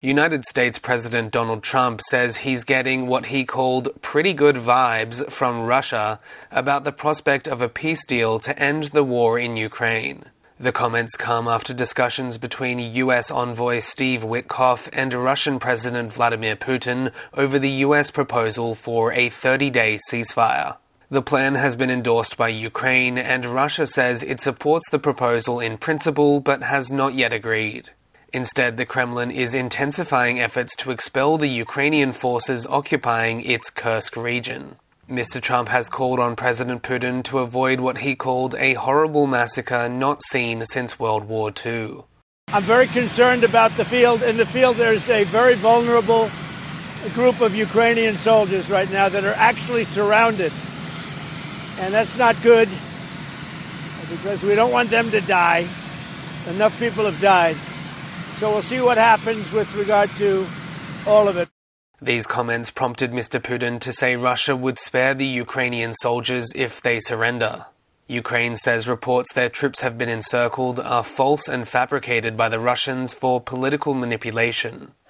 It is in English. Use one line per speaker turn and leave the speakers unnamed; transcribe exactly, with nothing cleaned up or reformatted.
United States President Donald Trump says he's getting what he called pretty good vibes from Russia about the prospect of a peace deal to end the war in Ukraine. The comments come after discussions between U S envoy Steve Witkoff and Russian President Vladimir Putin over the U S proposal for a thirty-day ceasefire. The plan has been endorsed by Ukraine, and Russia says it supports the proposal in principle but has not yet agreed. Instead, the Kremlin is intensifying efforts to expel the Ukrainian forces occupying its Kursk region. Mister Trump has called on President Putin to avoid what he called a horrible massacre not seen since World War Two.
I'm very concerned about the field. In the field, there's a very vulnerable group of Ukrainian soldiers right now that are actually surrounded. And that's not good, because we don't want them to die. Enough people have died. So we'll see what happens with regard to all of it.
These comments prompted Mister Putin to say Russia would spare the Ukrainian soldiers if they surrender. Ukraine says reports their troops have been encircled are false and fabricated by the Russians for political manipulation.